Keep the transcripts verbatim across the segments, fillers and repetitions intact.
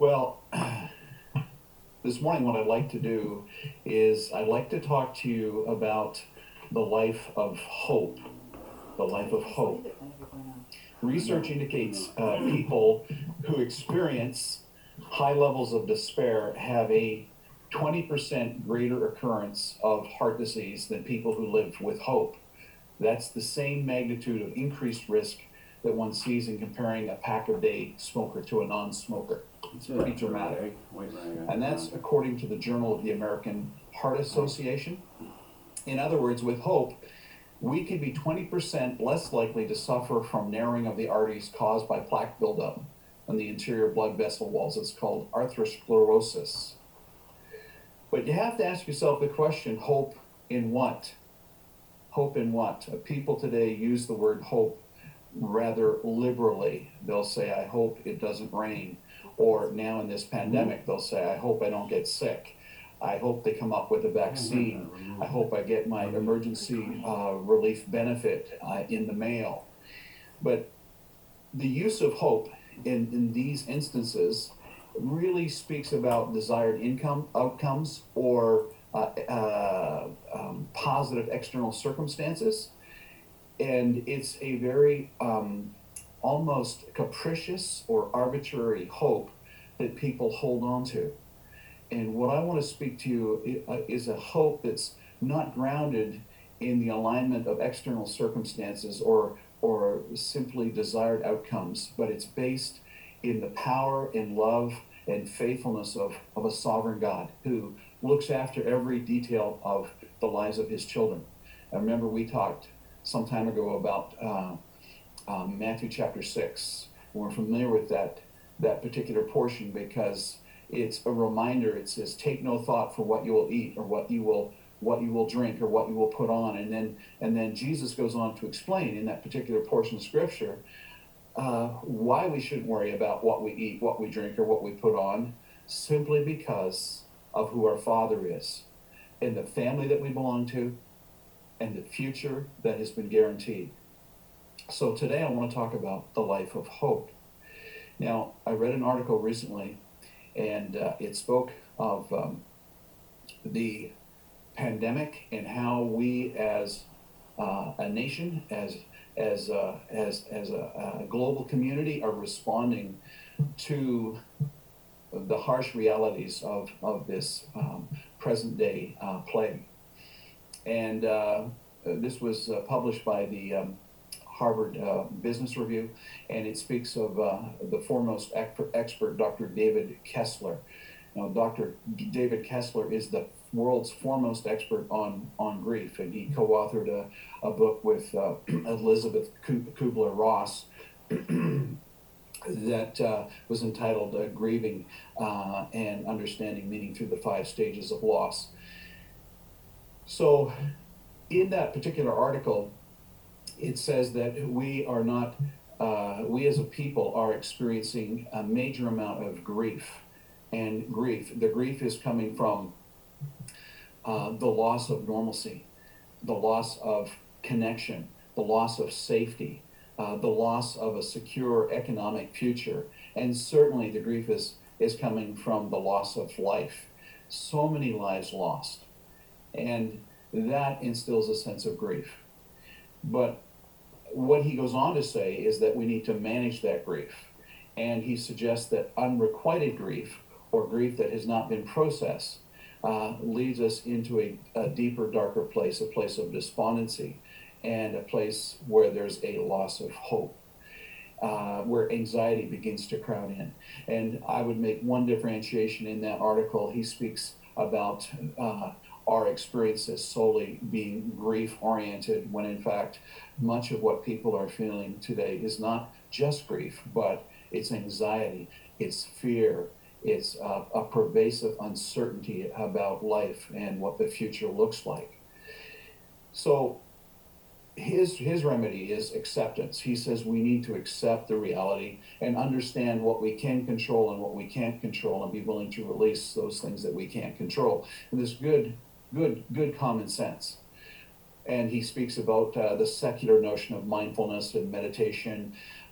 Well, this morning, what I'd like to do is I'd like to talk to you about the life of hope. The life of hope. Research indicates uh, people who experience high levels of despair have a twenty percent greater occurrence of heart disease than people who live with hope. That's the same magnitude of increased risk that one sees in comparing a pack a day smoker to a non-smoker. It's pretty dramatic. And that's according to the Journal of the American Heart Association. In other words, with hope, we can be twenty percent less likely to suffer from narrowing of the arteries caused by plaque buildup on the interior blood vessel walls. It's called atherosclerosis. But you have to ask yourself the question, hope in what? Hope in what? Uh, People today use the word hope rather liberally. They'll say, I hope it doesn't rain. Or now in this pandemic, they'll say, I hope I don't get sick. I hope they come up with a vaccine. I hope I get my emergency uh, relief benefit uh, in the mail. But the use of hope in, in these instances really speaks about desired income outcomes or uh, uh, um, positive external circumstances. And it's a very um, almost capricious or arbitrary hope that people hold on to. And what I want to speak to you uh, is a hope that's not grounded in the alignment of external circumstances or or simply desired outcomes, but it's based in the power and love and faithfulness of, of a sovereign God who looks after every detail of the lives of his children. I remember we talked some time ago about uh, um, Matthew chapter six. We're familiar with that that particular portion because it's a reminder. It says, take no thought for what you will eat or what you will what you will drink or what you will put on. And then and then Jesus goes on to explain in that particular portion of scripture uh, why we shouldn't worry about what we eat, what we drink, or what we put on, simply because of who our Father is and the family that we belong to and the future that has been guaranteed. So today I want to talk about the life of hope. Now, I read an article recently and uh, it spoke of um, the pandemic and how we as uh, a nation, as as uh, as as a, a global community, are responding to the harsh realities of of this um, present day uh, plague. And uh, this was uh, published by the um, Harvard uh, Business Review, and it speaks of uh, the foremost expert, Doctor David Kessler. Now, Doctor David Kessler is the world's foremost expert on, on grief, and he co-authored a, a book with uh, Elizabeth Kubler-Ross that uh, was entitled uh, Grieving uh, and Understanding Meaning Through the Five Stages of Loss. So in that particular article, it says that we are not, uh, we as a people are experiencing a major amount of grief. And grief, the grief is coming from uh, the loss of normalcy, the loss of connection, the loss of safety, uh, the loss of a secure economic future. And certainly the grief is, is coming from the loss of life. So many lives lost. And that instills a sense of grief. But what he goes on to say is that we need to manage that grief. And he suggests that unrequited grief, or grief that has not been processed, uh, leads us into a, a deeper, darker place, a place of despondency, and a place where there's a loss of hope, uh, where anxiety begins to crowd in. And I would make one differentiation in that article. He speaks about uh, our experiences solely being grief-oriented, when in fact, much of what people are feeling today is not just grief, but it's anxiety, it's fear, it's uh, a pervasive uncertainty about life and what the future looks like. So his his remedy is acceptance. He says we need to accept the reality and understand what we can control and what we can't control, and be willing to release those things that we can't control. And this good, good, good common sense. And he speaks about uh, the secular notion of mindfulness and meditation,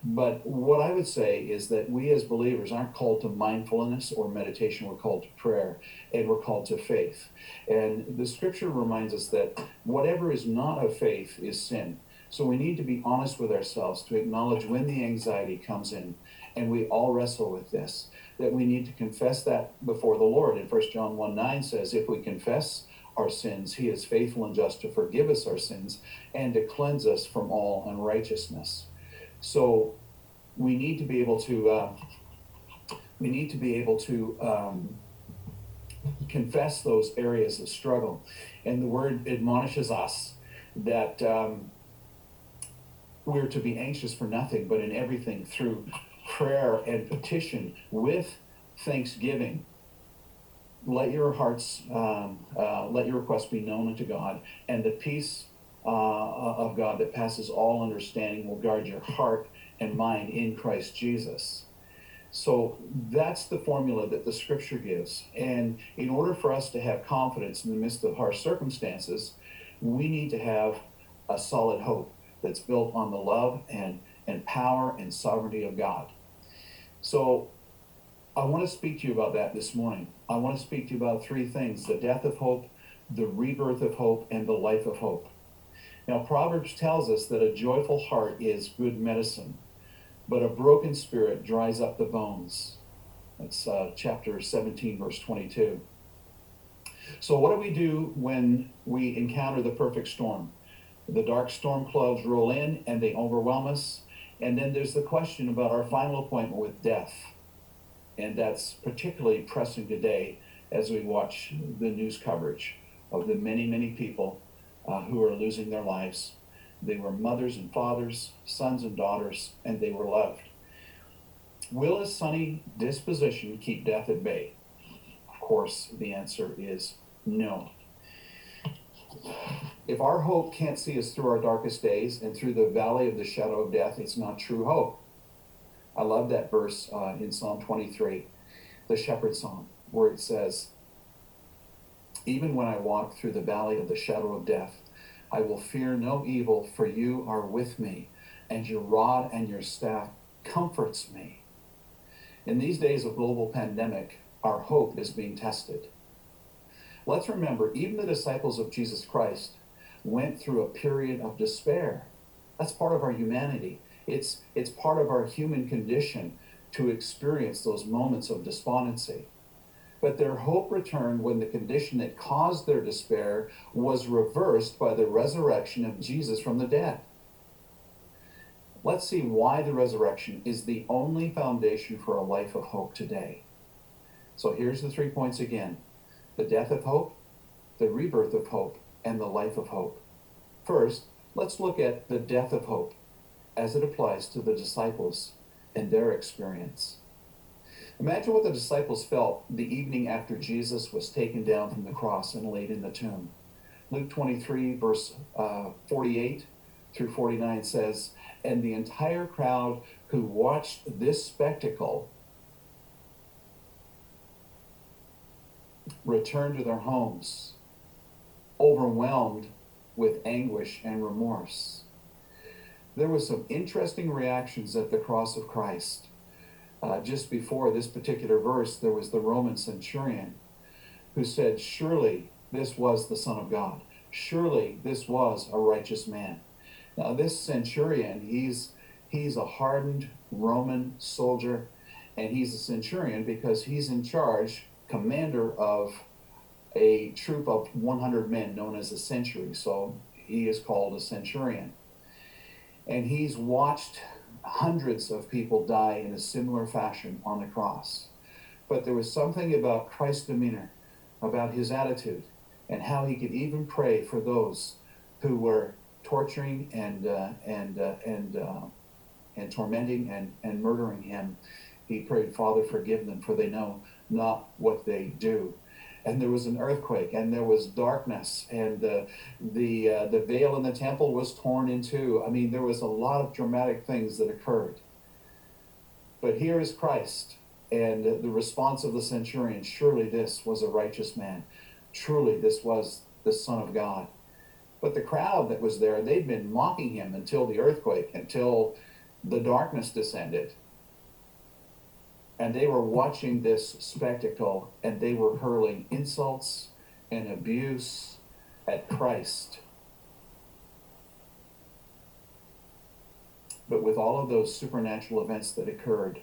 But what I would say is that we as believers aren't called to mindfulness or meditation. We're called to prayer, and we're called to faith. And the scripture reminds us that whatever is not of faith is sin. So we need to be honest with ourselves to acknowledge when the anxiety comes in. And we all wrestle with this, that we need to confess that before the Lord. And First John one nine says, if we confess our sins, he is faithful and just to forgive us our sins and to cleanse us from all unrighteousness. So we need to be able to uh, we need to be able to um, confess those areas of struggle. And the word admonishes us that um, we're to be anxious for nothing, but in everything through prayer and petition with thanksgiving. Let your hearts, um, uh, let your requests be known unto God, and the peace uh, of God that passes all understanding will guard your heart and mind in Christ Jesus. So that's the formula that the scripture gives. And in order for us to have confidence in the midst of harsh circumstances, we need to have a solid hope that's built on the love and, and power and sovereignty of God. So I want to speak to you about that this morning. I want to speak to you about three things: the death of hope, the rebirth of hope, and the life of hope. Now, Proverbs tells us that a joyful heart is good medicine, but a broken spirit dries up the bones. That's uh, chapter seventeen, verse twenty-two. So what do we do when we encounter the perfect storm? The dark storm clouds roll in and they overwhelm us. And then there's the question about our final appointment with death. And that's particularly pressing today as we watch the news coverage of the many, many people uh, who are losing their lives. They were mothers and fathers, sons and daughters, and they were loved. Will a sunny disposition keep death at bay? Of course, the answer is no. If our hope can't see us through our darkest days and through the valley of the shadow of death, it's not true hope. I love that verse uh, in Psalm twenty-three, the shepherd song, where it says, even when I walk through the valley of the shadow of death, I will fear no evil, for you are with me, and your rod and your staff comforts me. In these days of global pandemic, our hope is being tested. Let's remember, even the disciples of Jesus Christ went through a period of despair. That's part of our humanity. It's, it's part of our human condition to experience those moments of despondency. But their hope returned when the condition that caused their despair was reversed by the resurrection of Jesus from the dead. Let's see why the resurrection is the only foundation for a life of hope today. So here's the three points again: the death of hope, the rebirth of hope, and the life of hope. First, let's look at the death of hope as it applies to the disciples and their experience. Imagine what the disciples felt the evening after Jesus was taken down from the cross and laid in the tomb. Luke twenty-three, verse uh, forty-eight through forty-nine says, and the entire crowd who watched this spectacle returned to their homes, overwhelmed with anguish and remorse. There were some interesting reactions at the cross of Christ. Uh, just before this particular verse, there was the Roman centurion who said, surely this was the Son of God. Surely this was a righteous man. Now this centurion, he's, he's a hardened Roman soldier, and he's a centurion because he's in charge, commander of a troop of one hundred men known as a century. So he is called a centurion. And he's watched hundreds of people die in a similar fashion on the cross. But there was something about Christ's demeanor, about his attitude, and how he could even pray for those who were torturing and uh, and uh, and uh, and tormenting and, and murdering him. He prayed, Father, forgive them, for they know not what they do. And there was an earthquake, and there was darkness, and uh, the uh, the veil in the temple was torn in two. I mean, there was a lot of dramatic things that occurred. But here is Christ, and the response of the centurion: surely this was a righteous man. Truly this was the Son of God. But the crowd that was there, they'd been mocking him until the earthquake, until the darkness descended. And they were watching this spectacle, and they were hurling insults and abuse at Christ. But with all of those supernatural events that occurred,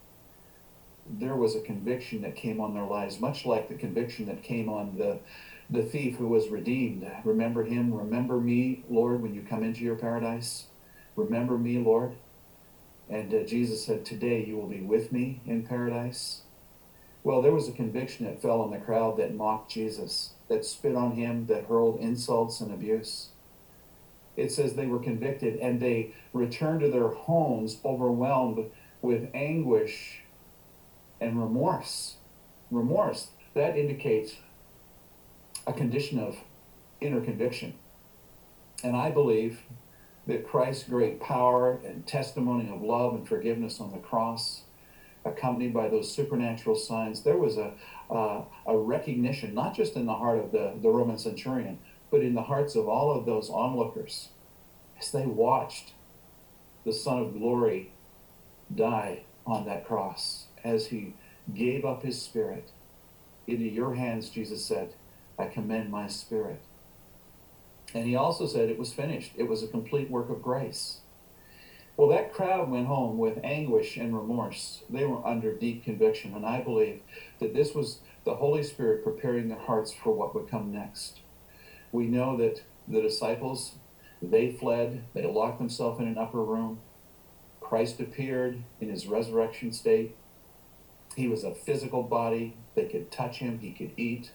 there was a conviction that came on their lives, much like the conviction that came on the, the thief who was redeemed. Remember him, remember me, Lord, when you come into your paradise. Remember me, Lord. And uh, Jesus said, today you will be with me in paradise. Well, there was a conviction that fell on the crowd that mocked Jesus, that spit on him, that hurled insults and abuse. It says they were convicted and they returned to their homes overwhelmed with anguish and remorse. Remorse, that indicates a condition of inner conviction. And I believe that Christ's great power and testimony of love and forgiveness on the cross, accompanied by those supernatural signs, there was a, uh, a recognition, not just in the heart of the, the Roman centurion, but in the hearts of all of those onlookers as they watched the Son of Glory die on that cross, as he gave up his spirit. Into your hands, Jesus said, I commend my spirit. And he also said it was finished. It was a complete work of grace. Well, that crowd went home with anguish and remorse. They were under deep conviction. And I believe that this was the Holy Spirit preparing their hearts for what would come next. We know that the disciples, they fled. They locked themselves in an upper room. Christ appeared in his resurrection state. He was a physical body. They could touch him. He could eat.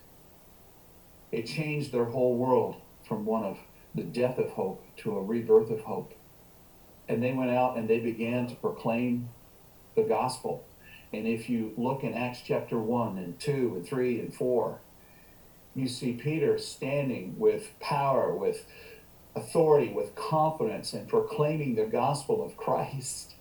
It changed their whole world from one of the death of hope to a rebirth of hope. And they went out and they began to proclaim the gospel. And if you look in Acts chapter one and two and three and four, you see Peter standing with power, with authority, with confidence, and proclaiming the gospel of Christ.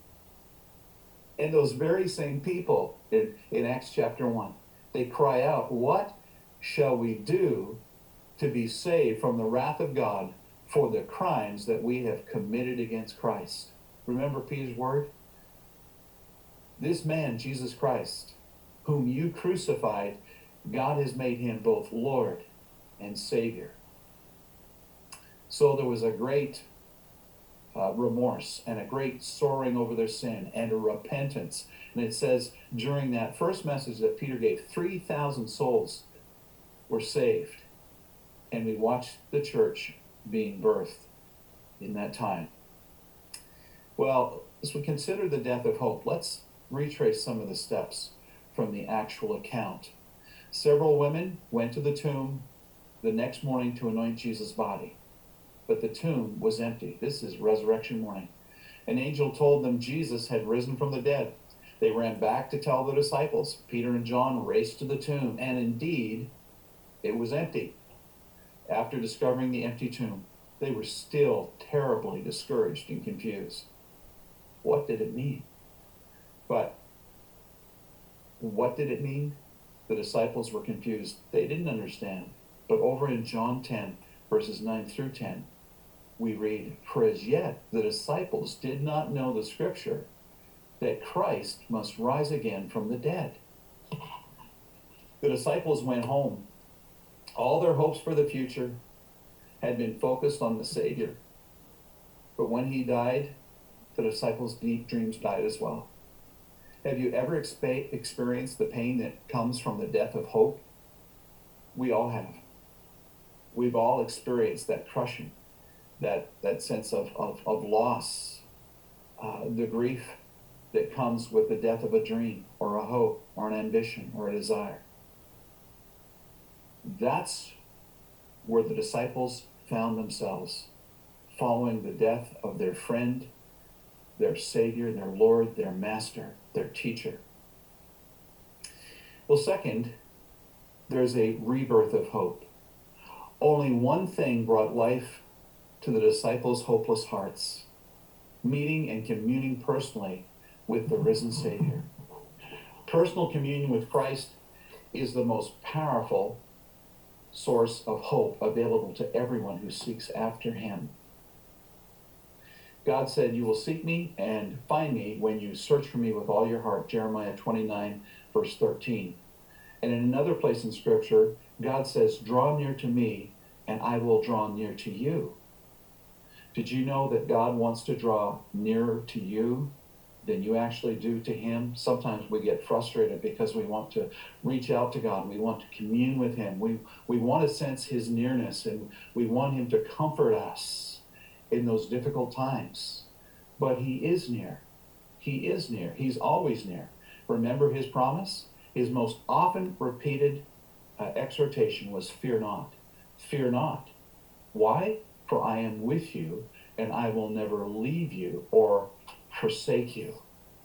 And those very same people in, in Acts chapter one, they cry out, what shall we do to be saved from the wrath of God for the crimes that we have committed against Christ? Remember Peter's word? This man, Jesus Christ, whom you crucified, God has made him both Lord and Savior. So there was a great uh, remorse and a great sorrowing over their sin and a repentance. And it says during that first message that Peter gave, three thousand souls were saved. And we watched the church being birthed in that time. Well, as we consider the death of hope, let's retrace some of the steps from the actual account. Several women went to the tomb the next morning to anoint Jesus' body, but the tomb was empty. This is resurrection morning. An angel told them Jesus had risen from the dead. They ran back to tell the disciples. Peter and John raced to the tomb, and indeed, it was empty. After discovering the empty tomb, they were still terribly discouraged and confused. What did it mean? But what did it mean? The disciples were confused. They didn't understand. But over in John ten, verses nine through ten, we read, for as yet the disciples did not know the scripture that Christ must rise again from the dead. The disciples went home. All their hopes for the future had been focused on the Savior. But when he died, the disciples' deep dreams died as well. Have you ever exp- experienced the pain that comes from the death of hope? We all have. We've all experienced that crushing, that, that sense of, of, of loss, uh, the grief that comes with the death of a dream or a hope or an ambition or a desire. That's where the disciples found themselves, following the death of their friend, their Savior, their Lord, their Master, their teacher. Well, second, there's a rebirth of hope. Only one thing brought life to the disciples' hopeless hearts: meeting and communing personally with the risen Savior. Personal communion with Christ is the most powerful source of hope available to everyone who seeks after him. God said, you will seek me and find me when you search for me with all your heart, Jeremiah twenty-nine, verse thirteen. And in another place in Scripture, God says, draw near to me, and I will draw near to you. Did you know that God wants to draw nearer to you than you actually do to him? Sometimes we get frustrated because we want to reach out to God. We want to commune with him. We, we want to sense his nearness, and we want him to comfort us in those difficult times. But he is near. He is near. He's always near. Remember his promise? His most often repeated uh, exhortation was, fear not. Fear not. Why? For I am with you, and I will never leave you or forsake you.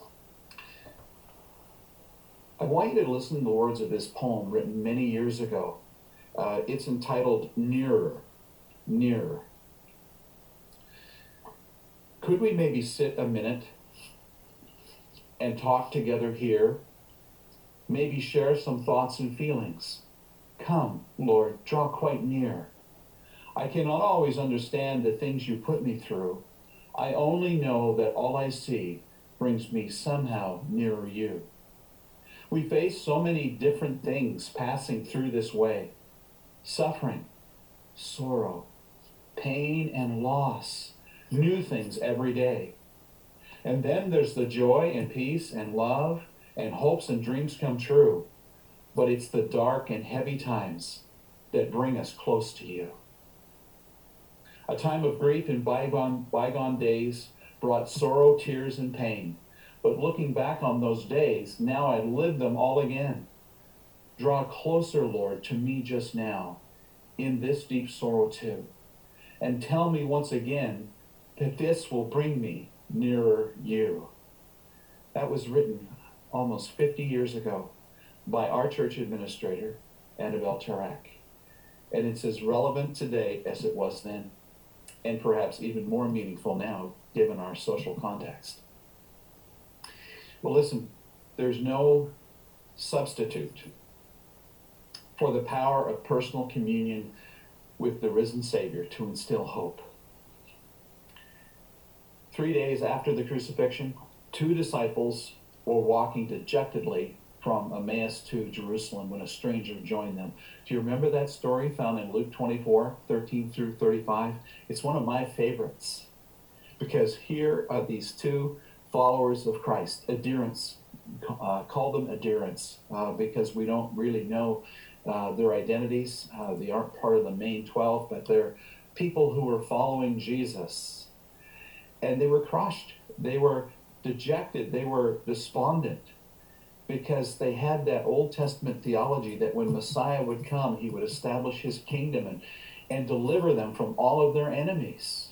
I want you to listen to the words of this poem written many years ago. Uh, it's entitled Nearer, Nearer. Could we maybe sit a minute and talk together here? Maybe share some thoughts and feelings. Come, Lord, draw quite near. I cannot always understand the things you put me through. I only know that all I see brings me somehow nearer you. We face so many different things passing through this way. Suffering, sorrow, pain, and loss. New things every day. And then there's the joy and peace and love and hopes and dreams come true. But it's the dark and heavy times that bring us close to you. A time of grief in bygone, bygone days brought sorrow, tears, and pain. But looking back on those days, now I live them all again. Draw closer, Lord, to me just now, in this deep sorrow too. And tell me once again that this will bring me nearer you. That was written almost fifty years ago by our church administrator, Annabelle Tarak. And it's as relevant today as it was then, and perhaps even more meaningful now, given our social context. Well, listen, there's no substitute for the power of personal communion with the risen Savior to instill hope. Three days after the crucifixion, two disciples were walking dejectedly from Emmaus to Jerusalem when a stranger joined them. Do you remember that story found in Luke twenty-four, thirteen through thirty-five? It's one of my favorites, because here are these two followers of Christ, adherents, uh, call them adherents, uh, because we don't really know uh, their identities. Uh, they aren't part of the main twelve, but they're people who were following Jesus. And they were crushed. They were dejected. They were despondent, because they had that Old Testament theology that when Messiah would come, he would establish his kingdom and, and deliver them from all of their enemies.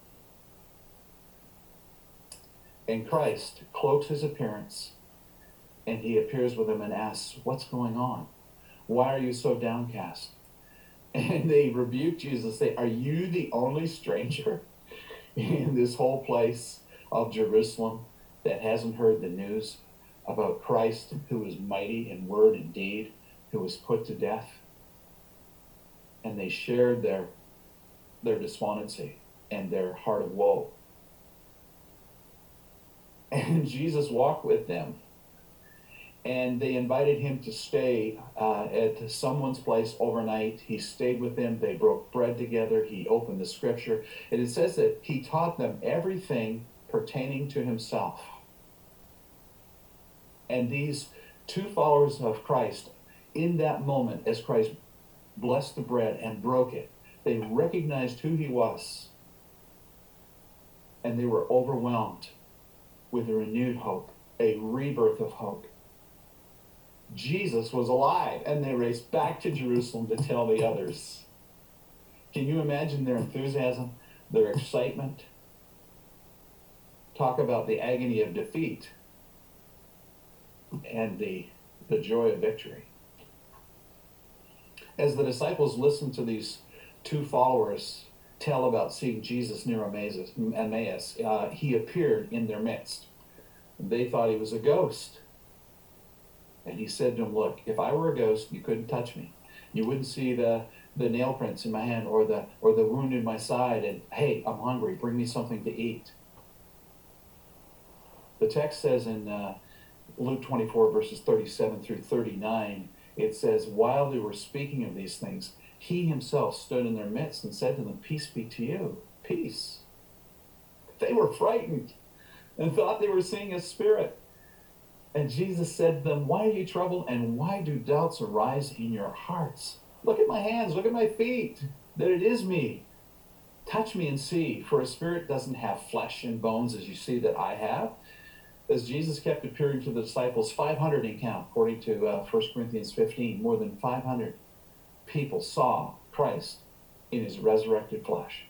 And Christ cloaks his appearance, and he appears with them and asks, what's going on? Why are you so downcast? And they rebuke Jesus, say, are you the only stranger in this whole place of Jerusalem that hasn't heard the news about Christ, who is mighty in word and deed, who was put to death? And they shared their, their despondency and their heart of woe. And Jesus walked with them, and they invited him to stay uh, at someone's place overnight. He stayed with them. They broke bread together. He opened the scripture. And it says that he taught them everything pertaining to himself. And these two followers of Christ, in that moment, as Christ blessed the bread and broke it, they recognized who he was. And they were overwhelmed with a renewed hope, a rebirth of hope. Jesus was alive, and they raced back to Jerusalem to tell the others. Can you imagine their enthusiasm, their excitement? Talk about the agony of defeat and the, the joy of victory. As the disciples listened to these two followers tell about seeing Jesus near Emmaus, uh, he appeared in their midst. They thought he was a ghost. And he said to them, look, if I were a ghost, you couldn't touch me. You wouldn't see the, the nail prints in my hand or the, or the wound in my side. And, hey, I'm hungry. Bring me something to eat. The text says in uh, Luke twenty-four, verses thirty-seven through thirty-nine, it says, while they were speaking of these things, he himself stood in their midst and said to them, peace be to you, peace. They were frightened and thought they were seeing a spirit. And Jesus said to them, why are you troubled, and why do doubts arise in your hearts? Look at my hands, look at my feet, that it is me. Touch me and see, for a spirit doesn't have flesh and bones as you see that I have. As Jesus kept appearing to the disciples, five hundred in count, according to uh, First Corinthians fifteen, more than five hundred people saw Christ in his resurrected flesh.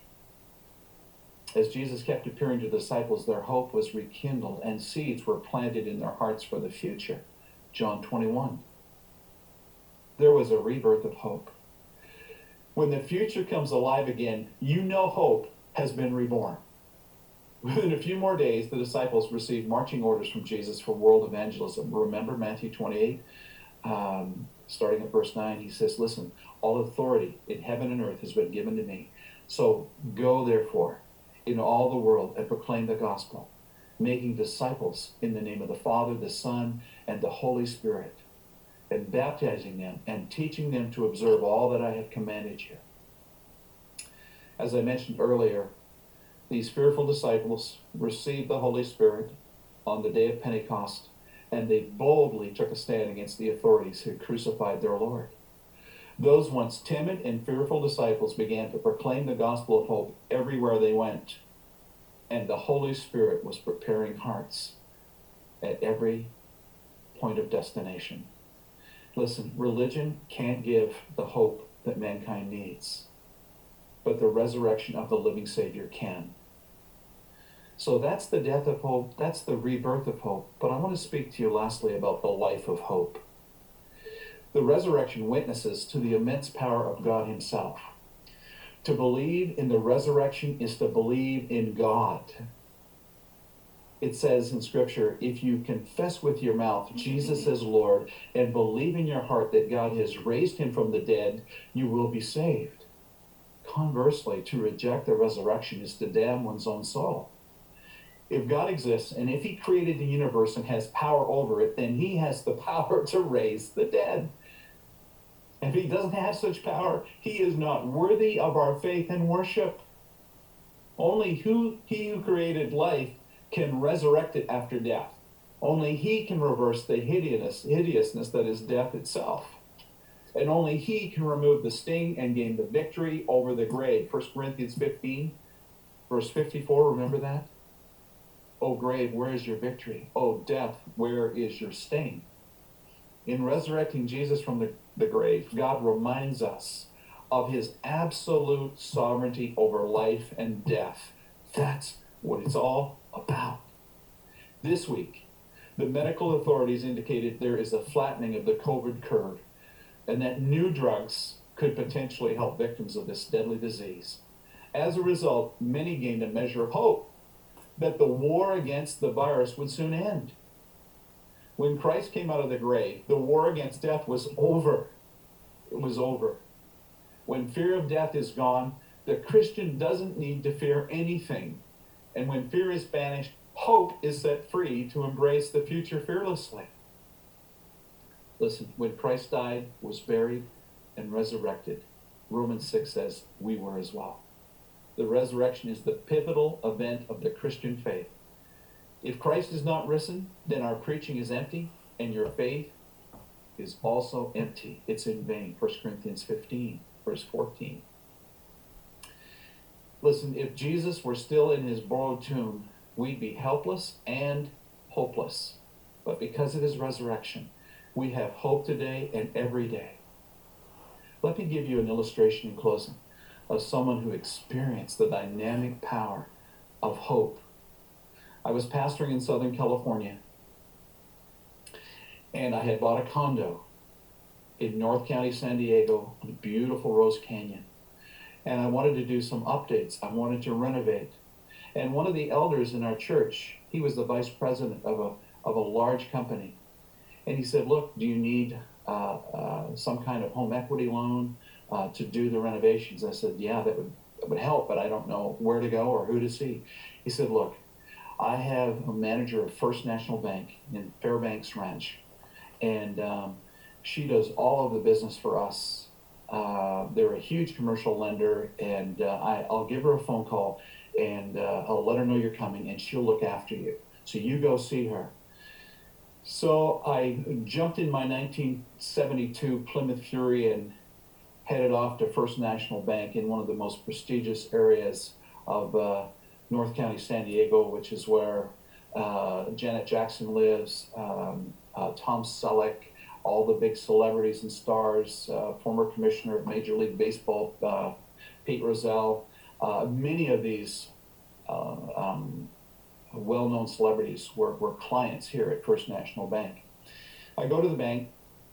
As Jesus kept appearing to the disciples, their hope was rekindled and seeds were planted in their hearts for the future. John twenty-one. There was a rebirth of hope. When the future comes alive again, you know hope has been reborn. Within a few more days, the disciples received marching orders from Jesus for world evangelism. Remember Matthew twenty-eight? Um, starting at verse nine, he says, listen, all authority in heaven and earth has been given to me. So go, therefore, in all the world and proclaim the gospel, making disciples in the name of the Father, the Son, and the Holy Spirit, and baptizing them and teaching them to observe all that I have commanded you. As I mentioned earlier, these fearful disciples received the Holy Spirit on the day of Pentecost, and they boldly took a stand against the authorities who crucified their Lord. Those once timid and fearful disciples began to proclaim the gospel of hope everywhere they went, and the Holy Spirit was preparing hearts at every point of destination. Listen, religion can't give the hope that mankind needs, but the resurrection of the living Savior can. So that's the death of hope, that's the rebirth of hope. But I want to speak to you lastly about the life of hope. The resurrection witnesses to the immense power of God himself. To believe in the resurrection is to believe in God. It says in Scripture, if you confess with your mouth Jesus is Lord and believe in your heart that God has raised him from the dead, you will be saved. Conversely, to reject the resurrection is to damn one's own soul. If God exists, and if he created the universe and has power over it, then he has the power to raise the dead. If he doesn't have such power, he is not worthy of our faith and worship. Only who, he who created life can resurrect it after death. Only he can reverse the hideousness, hideousness that is death itself. And only he can remove the sting and gain the victory over the grave. First Corinthians fifteen, verse fifty-four, remember that? O grave, where is your victory? O death, where is your sting? In resurrecting Jesus from the, the grave, God reminds us of his absolute sovereignty over life and death. That's what it's all about. This week, the medical authorities indicated there is a flattening of the COVID curve, and that new drugs could potentially help victims of this deadly disease. As a result, many gained a measure of hope that the war against the virus would soon end. When Christ came out of the grave, the war against death was over. It was over. When fear of death is gone, the Christian doesn't need to fear anything. And when fear is banished, hope is set free to embrace the future fearlessly. Listen, when Christ died, was buried, and resurrected, Romans six says, we were as well. The resurrection is the pivotal event of the Christian faith. If Christ is not risen, then our preaching is empty, and your faith is also empty. It's in vain. First Corinthians fifteen, verse fourteen. Listen, if Jesus were still in his borrowed tomb, we'd be helpless and hopeless. But because of his resurrection, we have hope today and every day. Let me give you an illustration in closing of someone who experienced the dynamic power of hope. I was pastoring in Southern California, and I had bought a condo in North County, San Diego, in beautiful Rose Canyon. And I wanted to do some updates. I wanted to renovate. And one of the elders in our church, he was the vice president of a, of a large company. And he said, look, do you need uh, uh, some kind of home equity loan uh, to do the renovations? I said, yeah, that would, that would help, but I don't know where to go or who to see. He said, look, I have a manager of First National Bank in Fairbanks Ranch, and um, she does all of the business for us. Uh, they're a huge commercial lender, and uh, I, I'll give her a phone call, and uh, I'll let her know you're coming, and she'll look after you. So you go see her. So I jumped in my nineteen seventy-two Plymouth Fury and headed off to First National Bank in one of the most prestigious areas of uh, North County, San Diego, which is where uh, Janet Jackson lives, um, uh, Tom Selleck, all the big celebrities and stars, uh, former commissioner of Major League Baseball, uh, Pete Rozelle, uh, many of these uh, um, well-known celebrities were, were clients here at First National Bank. I go to the bank,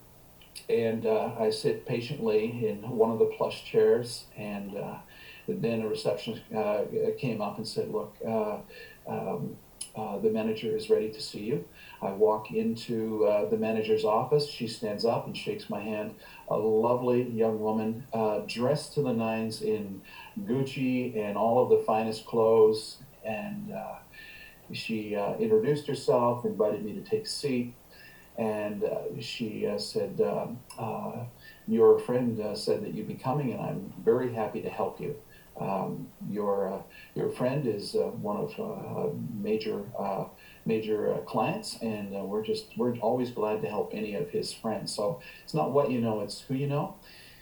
and uh, I sit patiently in one of the plush chairs, and uh, then a receptionist uh, came up and said, look, uh, um, uh, the manager is ready to see you. I walk into uh, the manager's office. She stands up and shakes my hand. A lovely young woman, uh, dressed to the nines in Gucci and all of the finest clothes, and uh, she uh, introduced herself, invited me to take a seat. And uh, she uh, said, uh, uh, your friend uh, said that you'd be coming, and I'm very happy to help you. Um, your uh, your friend is uh, one of uh, major uh, major uh, clients, and uh, we're just we're always glad to help any of his friends. So it's not what you know, it's who you know.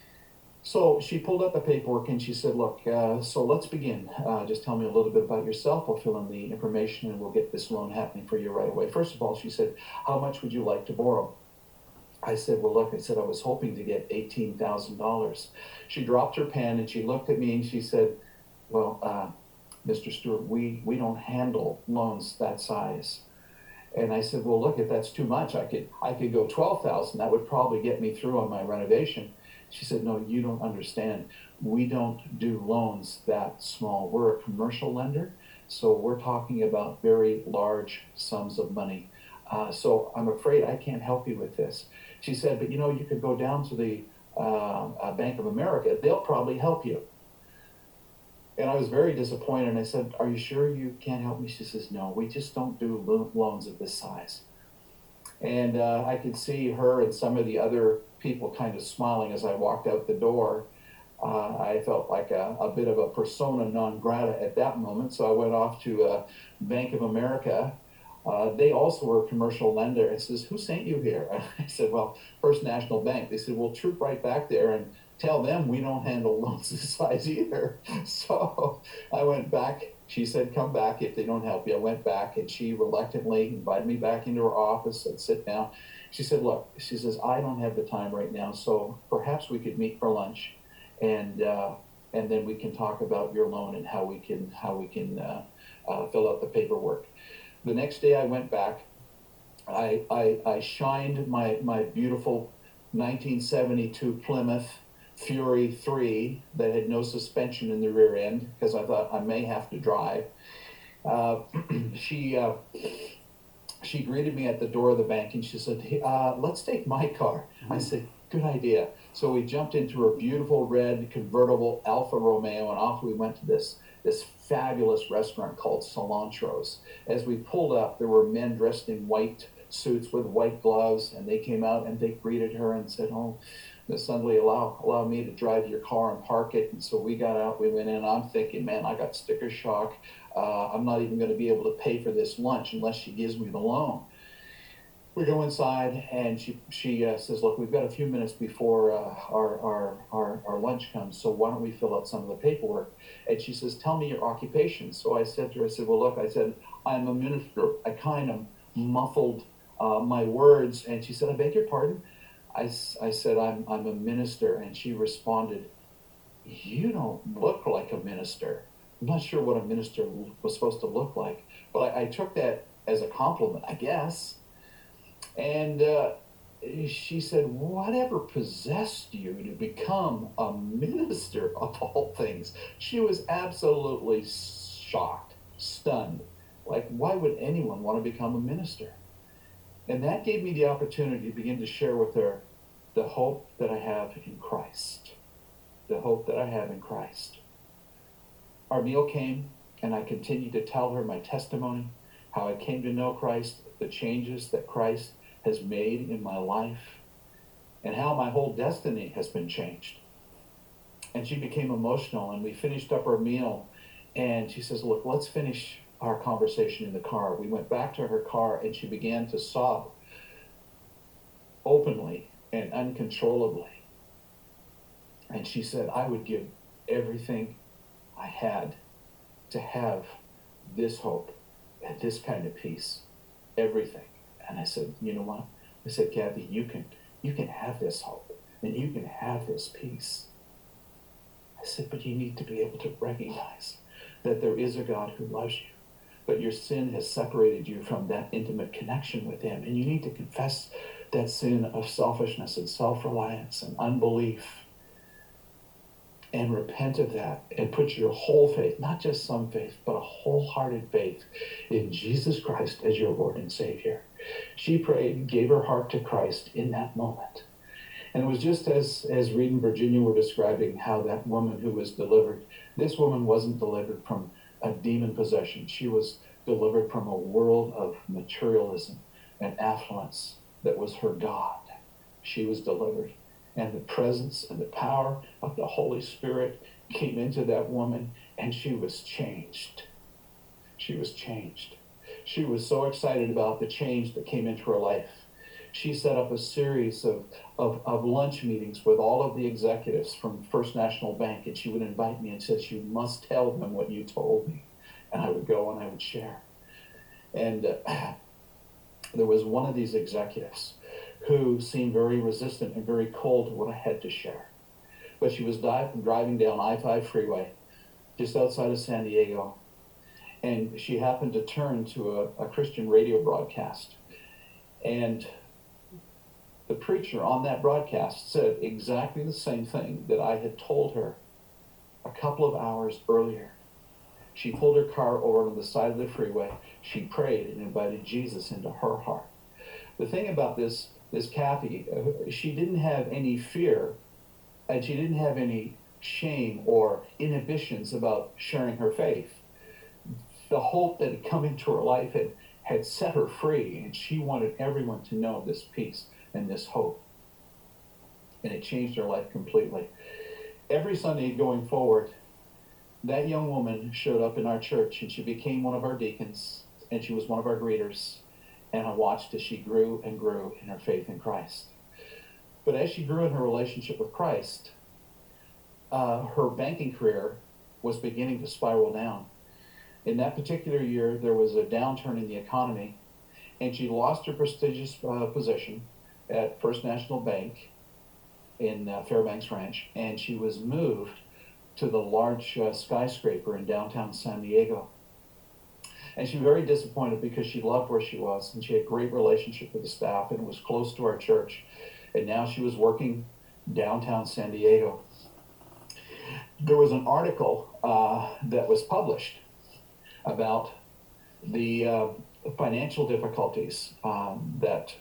So she pulled out the paperwork and she said, look, uh, so let's begin. Uh, just tell me a little bit about yourself. I'll fill in the information and we'll get this loan happening for you right away. First of all, she said, how much would you like to borrow? I said, well, look, I said, I was hoping to get eighteen thousand dollars. She dropped her pen and she looked at me and she said, well, uh, Mister Stewart, we, we don't handle loans that size. And I said, well, look, if that's too much, I could, I could go twelve thousand. That would probably get me through on my renovation. She said, no, you don't understand. We don't do loans that small. We're a commercial lender, so we're talking about very large sums of money. Uh, so I'm afraid I can't help you with this. She said, but you know, you could go down to the uh, uh, Bank of America. They'll probably help you. And I was very disappointed. And I said, are you sure you can't help me? She says, no, we just don't do lo- loans of this size. And uh, I could see her and some of the other people kind of smiling as I walked out the door. Uh, I felt like a, a bit of a persona non grata at that moment. So I went off to uh, Bank of America. Uh, they also were a commercial lender. And says, who sent you here? I said, well, First National Bank. They said, well, troop right back there and tell them we don't handle loans this size either. So I went back. She said, come back if they don't help you. I went back and she reluctantly invited me back into her office and sit down. She said, look, she says, I don't have the time right now, so perhaps we could meet for lunch and uh, and then we can talk about your loan and how we can how we can uh, uh, fill out the paperwork. The next day I went back. I, I, I shined my, my beautiful nineteen seventy-two Plymouth Fury three that had no suspension in the rear end because I thought I may have to drive. Uh, she uh, she greeted me at the door of the bank and she said, hey, uh, let's take my car. I said, good idea. So we jumped into her beautiful red convertible Alfa Romeo and off we went to this this fabulous restaurant called Cilantro's. As we pulled up, there were men dressed in white suits with white gloves, and they came out and they greeted her and said, oh, Miss Sundley, allow, allow me to drive your car and park it. And so we got out, we went in. I'm thinking, man, I got sticker shock. Uh, I'm not even going to be able to pay for this lunch unless she gives me the loan. We go inside and she she uh, says, look, we've got a few minutes before uh, our, our, our, our lunch comes, so why don't we fill out some of the paperwork? And she says, tell me your occupation. So I said to her, I said, well, look, I said, I'm a minister. I kind of muffled uh, my words. And she said, I beg your pardon? I, I said, I'm, I'm a minister. And she responded, you don't look like a minister. I'm not sure what a minister was supposed to look like, but I, I took that as a compliment, I guess. And uh, she said, whatever possessed you to become a minister of all things? She was absolutely shocked, stunned. Like, why would anyone want to become a minister? And that gave me the opportunity to begin to share with her the hope that I have in Christ. The hope that I have in Christ. Our meal came, and I continued to tell her my testimony. how I came to know Christ, the changes that Christ has made in my life, and how my whole destiny has been changed. And she became emotional, and we finished up our meal, and she says, look, let's finish our conversation in the car. We went back to her car, and she began to sob openly and uncontrollably. And she said, I would give everything I had to have this hope and this kind of peace, everything. And I said, you know what? I said, Kathy, you can, you can have this hope and you can have this peace. I said, but you need to be able to recognize that there is a God who loves you, but your sin has separated you from that intimate connection with him. And you need to confess that sin of selfishness and self-reliance and unbelief and repent of that and put your whole faith, not just some faith, but a wholehearted faith in Jesus Christ as your Lord and Savior. She prayed and gave her heart to Christ in that moment. And it was just as, as Reed and Virginia were describing how that woman who was delivered, this woman wasn't delivered from a demon possession. She was delivered from a world of materialism and affluence that was her God. She was delivered. And the presence and the power of the Holy Spirit came into that woman, and she was changed. She was changed. She was so excited about the change that came into her life. She set up a series of, of, of lunch meetings with all of the executives from First National Bank, and she would invite me and says, you must tell them what you told me. And I would go and I would share. And uh, there was one of these executives who seemed very resistant and very cold to what I had to share. But she was driving down I five freeway just outside of San Diego, and she happened to turn to a, a Christian radio broadcast. And the preacher on that broadcast said exactly the same thing that I had told her a couple of hours earlier. She pulled her car over to the side of the freeway. She prayed and invited Jesus into her heart. The thing about this This Kathy, uh, she didn't have any fear, and she didn't have any shame or inhibitions about sharing her faith. The hope that had come into her life had, had set her free, and she wanted everyone to know this peace and this hope. And it changed her life completely. Every Sunday going forward, that young woman showed up in our church, and she became one of our deacons, and she was one of our greeters. And I watched as she grew and grew in her faith in Christ. But as she grew in her relationship with Christ, uh, her banking career was beginning to spiral down. In that particular year, there was a downturn in the economy, and she lost her prestigious uh, position at First National Bank in uh, Fairbanks Ranch, and she was moved to the large uh, skyscraper in downtown San Diego. And she was very disappointed because she loved where she was, and she had a great relationship with the staff, and it was close to our church. And now she was working downtown San Diego. There was an article uh, that was published about the uh, financial difficulties um, that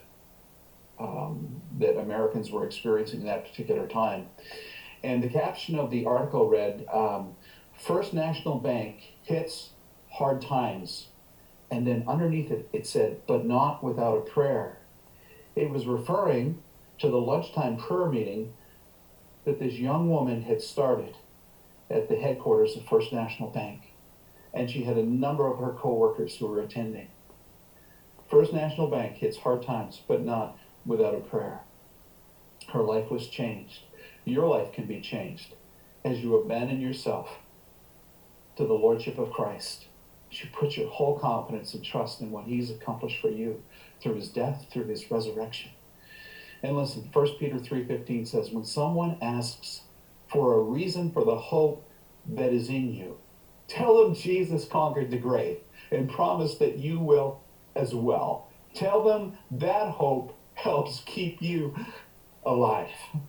um, that Americans were experiencing at that particular time. And the caption of the article read, um, First National Bank hits hard times. And then underneath it, it said, but not without a prayer. It was referring to the lunchtime prayer meeting that this young woman had started at the headquarters of First National Bank. And she had a number of her coworkers who were attending. First National Bank hits hard times, but not without a prayer. Her life was changed. Your life can be changed as you abandon yourself to the Lordship of Christ. You put your whole confidence and trust in what he's accomplished for you through his death, through his resurrection. And listen, First Peter three fifteen says, when someone asks for a reason for the hope that is in you, tell them Jesus conquered the grave and promise that you will as well. Tell them that hope helps keep you alive.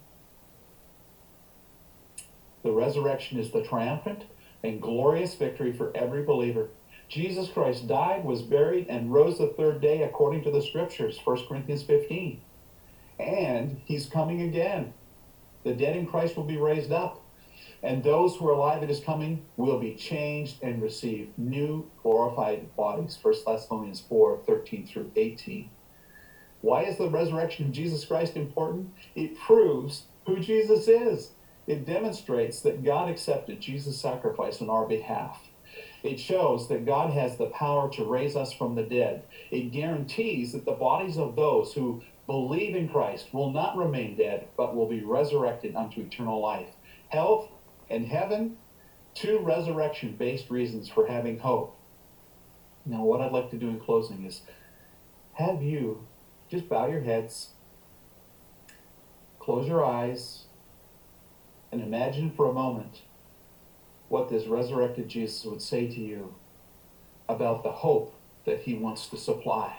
The resurrection is the triumphant and glorious victory for every believer. Jesus Christ died, was buried, and rose the third day according to the scriptures, First Corinthians fifteen. And he's coming again. The dead in Christ will be raised up. And those who are alive at his coming will be changed and receive new glorified bodies. First Thessalonians four, thirteen through eighteen. Why is the resurrection of Jesus Christ important? It proves who Jesus is. It demonstrates that God accepted Jesus' sacrifice on our behalf. It shows that God has the power to raise us from the dead. It guarantees that the bodies of those who believe in Christ will not remain dead, but will be resurrected unto eternal life. Health and heaven, two resurrection-based reasons for having hope. Now, what I'd like to do in closing is have you just bow your heads, close your eyes, and imagine for a moment what this resurrected Jesus would say to you about the hope that he wants to supply.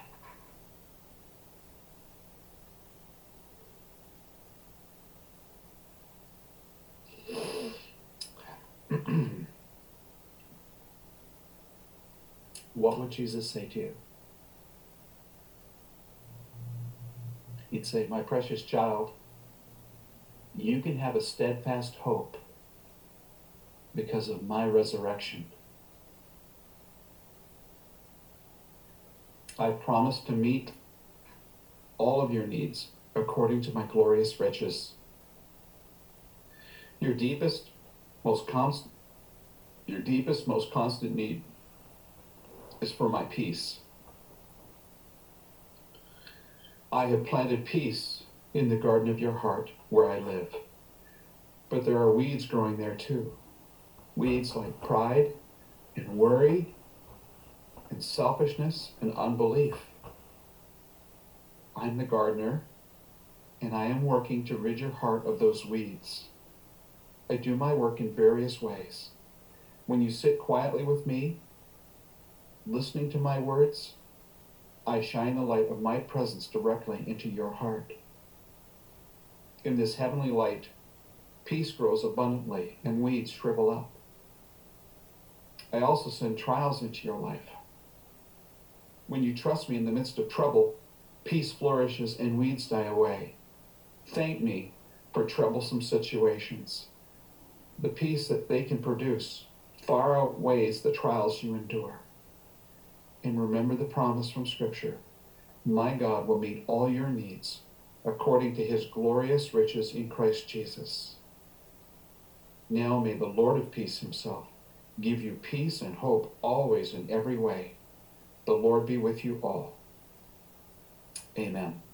What would Jesus say to you? He'd say, my precious child, you can have a steadfast hope because of my resurrection. I promise to meet all of your needs according to my glorious riches. Your deepest, most constant, your deepest, most constant need is for my peace. I have planted peace in the garden of your heart where I live. But there are weeds growing there too. Weeds like pride and worry and selfishness and unbelief. I'm the gardener, and I am working to rid your heart of those weeds. I do my work in various ways. When you sit quietly with me, listening to my words, I shine the light of my presence directly into your heart. In this heavenly light, peace grows abundantly and weeds shrivel up. I also send trials into your life. When you trust me in the midst of trouble, peace flourishes and weeds die away. Thank me for troublesome situations. The peace that they can produce far outweighs the trials you endure. And remember the promise from Scripture. My God will meet all your needs according to his glorious riches in Christ Jesus. Now may the Lord of peace himself give you peace and hope always in every way. The Lord be with you all. Amen.